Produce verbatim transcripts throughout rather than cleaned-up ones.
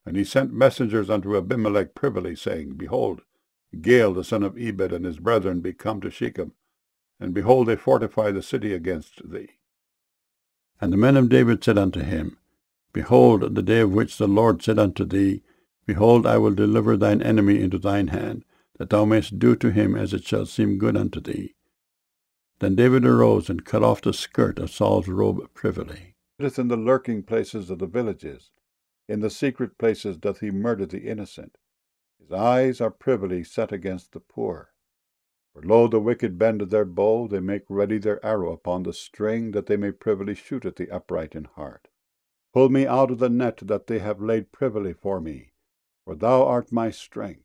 And he sent messengers unto Abimelech privily, saying, Behold, Gaal the son of Ebed and his brethren be come to Shechem, and behold, they fortify the city against thee. And the men of David said unto him, Behold, the day of which the Lord said unto thee, Behold, I will deliver thine enemy into thine hand, that thou mayest do to him as it shall seem good unto thee. Then David arose and cut off the skirt of Saul's robe privily. It is in the lurking places of the villages, in the secret places doth he murder the innocent. His eyes are privily set against the poor. For lo, the wicked bend their bow, they make ready their arrow upon the string, that they may privily shoot at the upright in heart. Pull me out of the net that they have laid privily for me, for thou art my strength.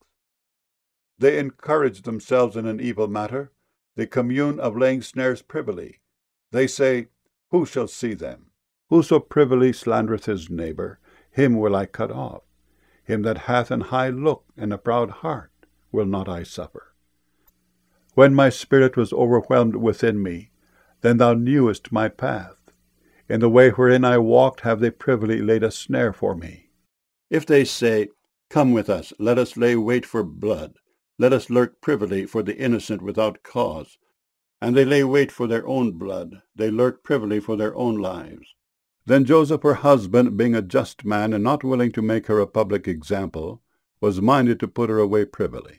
They encourage themselves in an evil matter, they commune of laying snares privily. They say, Who shall see them? Whoso privily slandereth his neighbour, him will I cut off. Him that hath an high look and a proud heart will not I suffer. When my spirit was overwhelmed within me, then thou knewest my path. In the way wherein I walked have they privily laid a snare for me. If they say, Come with us, let us lay wait for blood, let us lurk privily for the innocent without cause, and they lay wait for their own blood, they lurk privily for their own lives. Then Joseph her husband, being a just man, and not willing to make her a public example, was minded to put her away privily.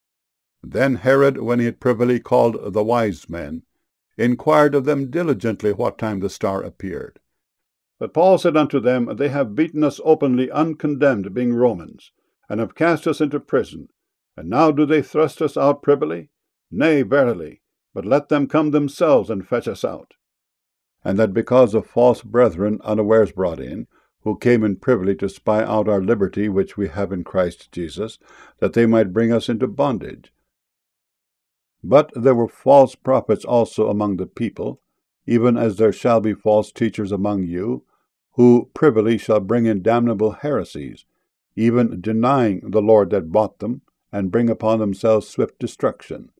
Then Herod, when he had privily called the wise men, inquired of them diligently what time the star appeared. But Paul said unto them, They have beaten us openly uncondemned, being Romans, and have cast us into prison. And now do they thrust us out privily? Nay, verily, but let them come themselves and fetch us out. And that because of false brethren unawares brought in, who came in privily to spy out our liberty which we have in Christ Jesus, that they might bring us into bondage. But there were false prophets also among the people, even as there shall be false teachers among you, who privily shall bring in damnable heresies, even denying the Lord that bought them, and bring upon themselves swift destruction.